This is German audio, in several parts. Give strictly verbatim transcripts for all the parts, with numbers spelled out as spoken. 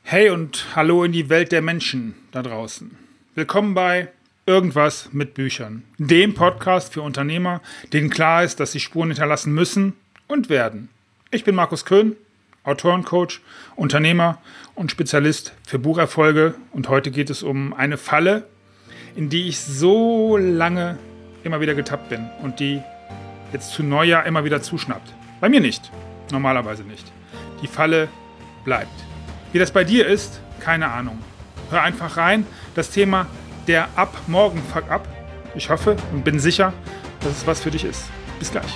Hey und hallo in die Welt der Menschen da draußen. Willkommen bei Irgendwas mit Büchern, dem Podcast für Unternehmer, denen klar ist, dass sie Spuren hinterlassen müssen und werden. Ich bin Markus Köhn, Autorencoach, Unternehmer und Spezialist für Bucherfolge und heute geht es um eine Falle, in die ich so lange immer wieder getappt bin und die jetzt zu Neujahr immer wieder zuschnappt. Bei mir nicht, normalerweise nicht. Die Falle bleibt. Wie das bei dir ist, keine Ahnung. Hör einfach rein. Das Thema der Ab morgen Fuck Up. Ich hoffe und bin sicher, dass es was für dich ist. Bis gleich.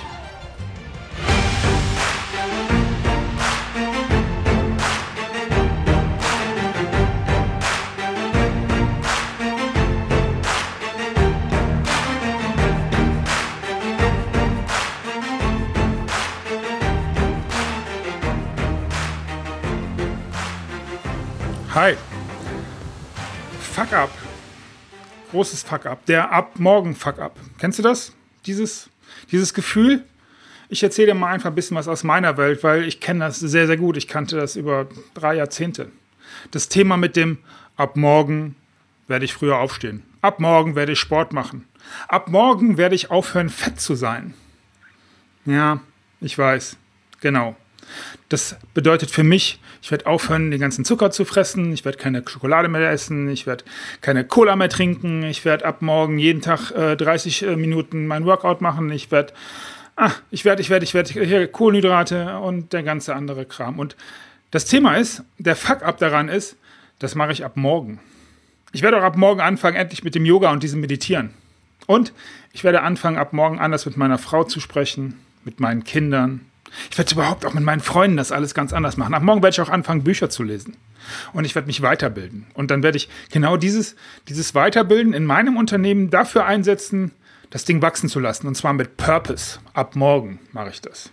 Hi. Fuck Up. Großes Fuck Up. Der Ab-Morgen Fuck Up. Kennst du das? Dieses, dieses Gefühl? Ich erzähle dir mal einfach ein bisschen was aus meiner Welt, weil ich kenne das sehr, sehr gut. Ich kannte das über drei Jahrzehnte. Das Thema mit dem Ab morgen werde ich früher aufstehen. Ab morgen werde ich Sport machen. Ab morgen werde ich aufhören, fett zu sein. Ja, ich weiß. Genau. Das bedeutet für mich, ich werde aufhören, den ganzen Zucker zu fressen, ich werde keine Schokolade mehr essen, ich werde keine Cola mehr trinken, ich werde ab morgen jeden Tag äh, dreißig äh, Minuten mein Workout machen, ich werde, ah, ich werde, ich werde, ich werde, hier Kohlenhydrate und der ganze andere Kram. Und das Thema ist, der Fuck-up daran ist, das mache ich ab morgen. Ich werde auch ab morgen anfangen, endlich mit dem Yoga und diesem Meditieren. Und ich werde anfangen, ab morgen anders mit meiner Frau zu sprechen, mit meinen Kindern. Ich werde überhaupt auch mit meinen Freunden das alles ganz anders machen. Ab morgen werde ich auch anfangen, Bücher zu lesen. Und ich werde mich weiterbilden. Und dann werde ich genau dieses, dieses Weiterbilden in meinem Unternehmen dafür einsetzen, das Ding wachsen zu lassen. Und zwar mit Purpose. Ab morgen mache ich das.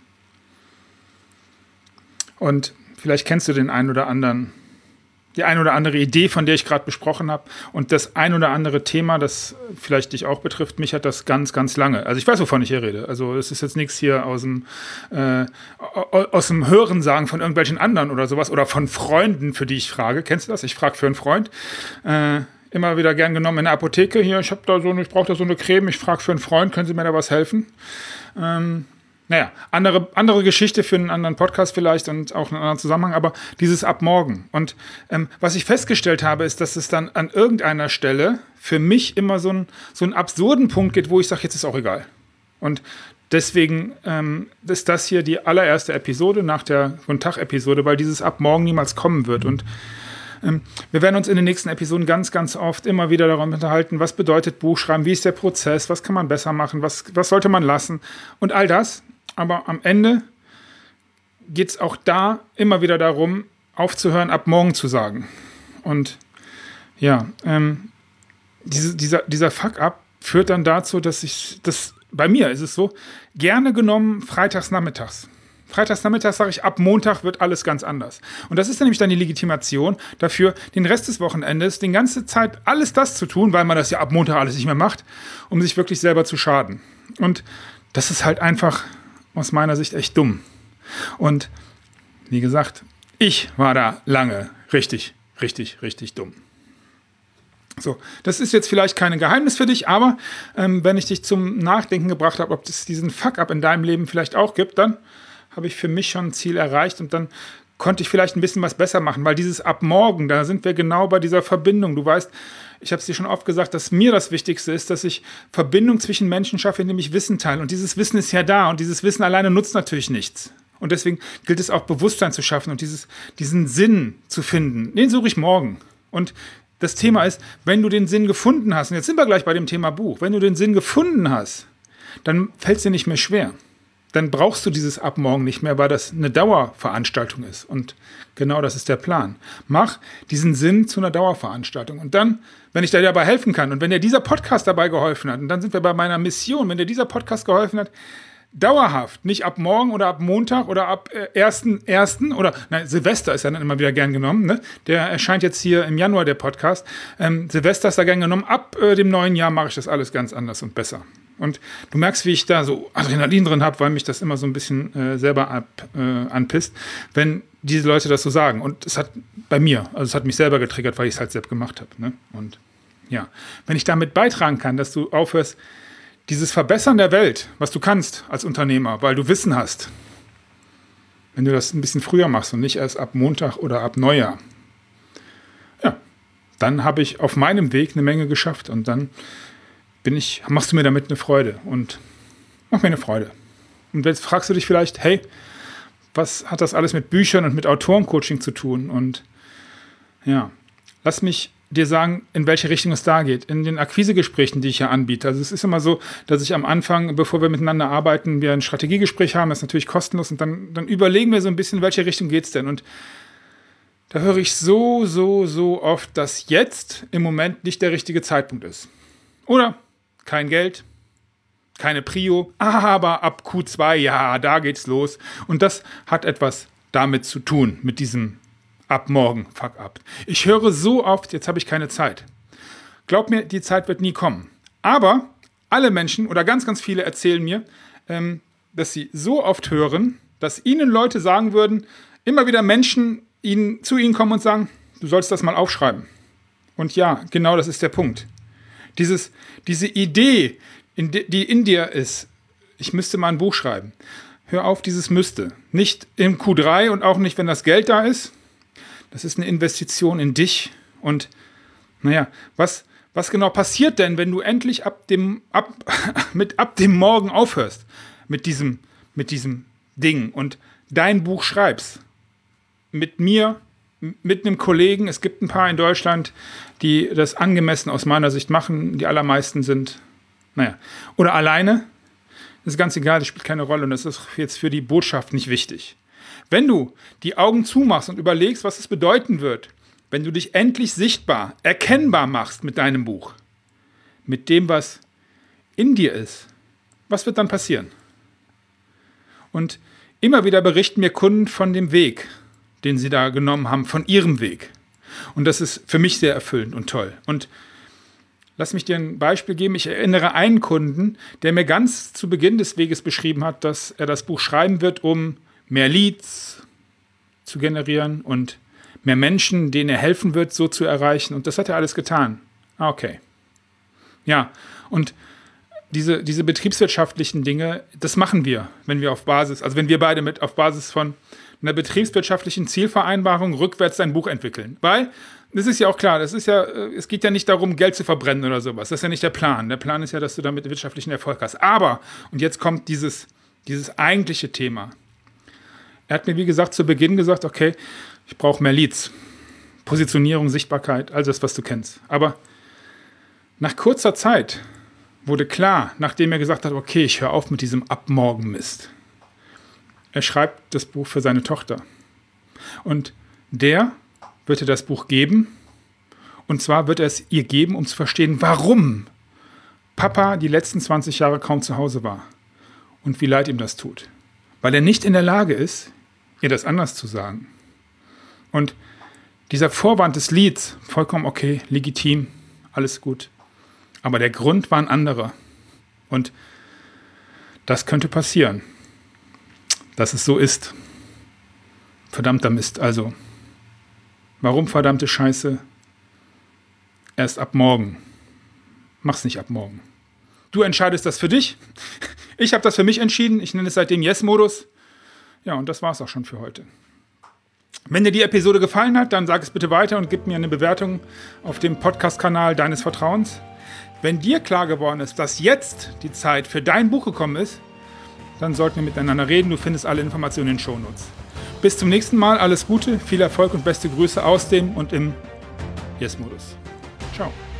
Und vielleicht kennst du den einen oder anderen, die ein oder andere Idee, von der ich gerade besprochen habe. Und das ein oder andere Thema, das vielleicht dich auch betrifft, mich hat das ganz, ganz lange. Also ich weiß, wovon ich hier rede. Also es ist jetzt nichts hier aus dem, äh, aus dem Hörensagen von irgendwelchen anderen oder sowas oder von Freunden, für die ich frage. Kennst du das? Ich frage für einen Freund. Äh, immer wieder gern genommen in der Apotheke. Hier, ich habe da so eine, ich brauche da so eine Creme. Ich frage für einen Freund, können Sie mir da was helfen? Ähm, Naja, andere, andere Geschichte für einen anderen Podcast vielleicht und auch einen anderen Zusammenhang, aber dieses ab morgen. Und ähm, was ich festgestellt habe, ist, dass es dann an irgendeiner Stelle für mich immer so, ein, so einen absurden Punkt gibt, wo ich sage, jetzt ist auch egal. Und deswegen ähm, ist das hier die allererste Episode nach der Guten-Tag-Episode, weil dieses ab morgen niemals kommen wird. Und ähm, wir werden uns in den nächsten Episoden ganz, ganz oft immer wieder darüber unterhalten, was bedeutet Buchschreiben, wie ist der Prozess, was kann man besser machen, was, was sollte man lassen und all das. Aber am Ende geht es auch da immer wieder darum, aufzuhören, ab morgen zu sagen. Und ja, ähm, diese, dieser, dieser Fuck-up führt dann dazu, dass ich, das, bei mir ist es so, gerne genommen freitags nachmittags. Freitags nachmittags sage ich, ab Montag wird alles ganz anders. Und das ist dann nämlich dann die Legitimation dafür, den Rest des Wochenendes, die ganze Zeit alles das zu tun, weil man das ja ab Montag alles nicht mehr macht, um sich wirklich selber zu schaden. Und das ist halt einfach aus meiner Sicht echt dumm. Und wie gesagt, ich war da lange richtig, richtig, richtig dumm. So, das ist jetzt vielleicht kein Geheimnis für dich, aber ähm, wenn ich dich zum Nachdenken gebracht habe, ob es diesen Fuck-up in deinem Leben vielleicht auch gibt, dann habe ich für mich schon ein Ziel erreicht und dann konnte ich vielleicht ein bisschen was besser machen, weil dieses ab morgen, da sind wir genau bei dieser Verbindung. Du weißt, ich habe es dir schon oft gesagt, dass mir das Wichtigste ist, dass ich Verbindung zwischen Menschen schaffe, indem ich Wissen teile. Und dieses Wissen ist ja da und dieses Wissen alleine nutzt natürlich nichts. Und deswegen gilt es auch, Bewusstsein zu schaffen und dieses, diesen Sinn zu finden. Den suche ich morgen. Und das Thema ist, wenn du den Sinn gefunden hast, und jetzt sind wir gleich bei dem Thema Buch, wenn du den Sinn gefunden hast, dann fällt es dir nicht mehr schwer. Dann brauchst du dieses ab morgen nicht mehr, weil das eine Dauerveranstaltung ist. Und genau das ist der Plan. Mach diesen Sinn zu einer Dauerveranstaltung. Und dann, wenn ich dir dabei helfen kann und wenn dir dieser Podcast dabei geholfen hat, und dann sind wir bei meiner Mission, wenn dir dieser Podcast geholfen hat, dauerhaft, nicht ab morgen oder ab Montag oder ab äh, ersten ersten oder, nein, Silvester ist ja dann immer wieder gern genommen, ne? Der erscheint jetzt hier im Januar, der Podcast. Ähm, Silvester ist da gern genommen. Ab äh, dem neuen Jahr mache ich das alles ganz anders und besser. Und du merkst, wie ich da so Adrenalin drin habe, weil mich das immer so ein bisschen äh, selber ab, äh, anpisst, wenn diese Leute das so sagen. Und es hat bei mir, also es hat mich selber getriggert, weil ich es halt selbst gemacht habe. Ne? Und ja, wenn ich damit beitragen kann, dass du aufhörst, dieses Verbessern der Welt, was du kannst als Unternehmer, weil du Wissen hast, wenn du das ein bisschen früher machst und nicht erst ab Montag oder ab Neujahr, ja, dann habe ich auf meinem Weg eine Menge geschafft und dann bin ich, machst du mir damit eine Freude und mach mir eine Freude. Und jetzt fragst du dich vielleicht, hey, was hat das alles mit Büchern und mit Autorencoaching zu tun? Und ja, lass mich dir sagen, in welche Richtung es da geht. In den Akquisegesprächen, die ich ja anbiete. Also es ist immer so, dass ich am Anfang, bevor wir miteinander arbeiten, wir ein Strategiegespräch haben, das ist natürlich kostenlos und dann, dann überlegen wir so ein bisschen, in welche Richtung geht es denn? Und da höre ich so, so, so oft, dass jetzt im Moment nicht der richtige Zeitpunkt ist. Oder kein Geld, keine Prio, aber ab Q zwei, ja, da geht's los. Und das hat etwas damit zu tun, mit diesem ab morgen, fuck up. Ich höre so oft, jetzt habe ich keine Zeit. Glaub mir, die Zeit wird nie kommen. Aber alle Menschen oder ganz, ganz viele erzählen mir, ähm, dass sie so oft hören, dass ihnen Leute sagen würden, immer wieder Menschen ihnen, zu ihnen kommen und sagen, du sollst das mal aufschreiben. Und ja, genau das ist der Punkt. Dieses, diese Idee, in de, die in dir ist, ich müsste mal ein Buch schreiben. Hör auf, dieses müsste. Nicht im Q drei und auch nicht, wenn das Geld da ist. Das ist eine Investition in dich. Und naja, was, was genau passiert denn, wenn du endlich ab dem, ab, mit ab dem Morgen aufhörst mit diesem, mit diesem Ding und dein Buch schreibst? Mit mir, mit einem Kollegen, es gibt ein paar in Deutschland, die das angemessen aus meiner Sicht machen. Die allermeisten sind, naja, oder alleine. Das ist ganz egal, das spielt keine Rolle und das ist jetzt für die Botschaft nicht wichtig. Wenn du die Augen zumachst und überlegst, was es bedeuten wird, wenn du dich endlich sichtbar, erkennbar machst mit deinem Buch, mit dem, was in dir ist, was wird dann passieren? Und immer wieder berichten mir Kunden von dem Weg, den sie da genommen haben, von ihrem Weg. Und das ist für mich sehr erfüllend und toll. Und lass mich dir ein Beispiel geben. Ich erinnere einen Kunden, der mir ganz zu Beginn des Weges beschrieben hat, dass er das Buch schreiben wird, um mehr Leads zu generieren und mehr Menschen, denen er helfen wird, so zu erreichen. Und das hat er alles getan. Ah, okay. Ja, und diese, diese betriebswirtschaftlichen Dinge, das machen wir, wenn wir auf Basis, also wenn wir beide mit auf Basis von einer betriebswirtschaftlichen Zielvereinbarung rückwärts ein Buch entwickeln. Weil, das ist ja auch klar, das ist ja, es geht ja nicht darum, Geld zu verbrennen oder sowas. Das ist ja nicht der Plan. Der Plan ist ja, dass du damit wirtschaftlichen Erfolg hast. Aber, und jetzt kommt dieses, dieses eigentliche Thema. Er hat mir, wie gesagt, zu Beginn gesagt, okay, ich brauche mehr Leads. Positionierung, Sichtbarkeit, all das, was du kennst. Aber nach kurzer Zeit wurde klar, nachdem er gesagt hat, okay, ich höre auf mit diesem Abmorgen-Mist. Er schreibt das Buch für seine Tochter. Und der wird ihr das Buch geben. Und zwar wird er es ihr geben, um zu verstehen, warum Papa die letzten zwanzig Jahre kaum zu Hause war. Und wie leid ihm das tut. Weil er nicht in der Lage ist, ihr das anders zu sagen. Und dieser Vorwand des Lieds, vollkommen okay, legitim, alles gut. Aber der Grund war ein anderer. Und das könnte passieren, dass es so ist. Verdammter Mist. Also, warum verdammte Scheiße? Erst ab morgen. Mach's nicht ab morgen. Du entscheidest das für dich. Ich habe das für mich entschieden. Ich nenne es seitdem Yes-Modus. Ja, und das war's auch schon für heute. Wenn dir die Episode gefallen hat, dann sag es bitte weiter und gib mir eine Bewertung auf dem Podcast-Kanal deines Vertrauens. Wenn dir klar geworden ist, dass jetzt die Zeit für dein Buch gekommen ist, dann sollten wir miteinander reden. Du findest alle Informationen in den Shownotes. Bis zum nächsten Mal. Alles Gute, viel Erfolg und beste Grüße aus dem und im Yes-Modus. Ciao.